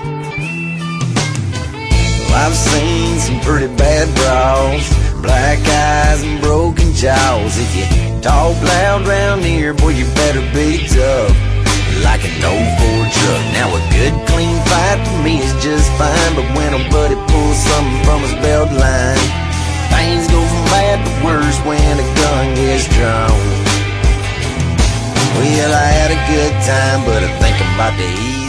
Well, I've seen some pretty bad brawls, black eyes and broken jaws. If you talk loud round here, boy, you better be tough, like an old Ford truck. Now a good clean fight for me is just fine, but when a buddy pulls something from his belt line, things go from bad to worse when a gun gets drawn. Well, I had a good time, but I think I'm about to eat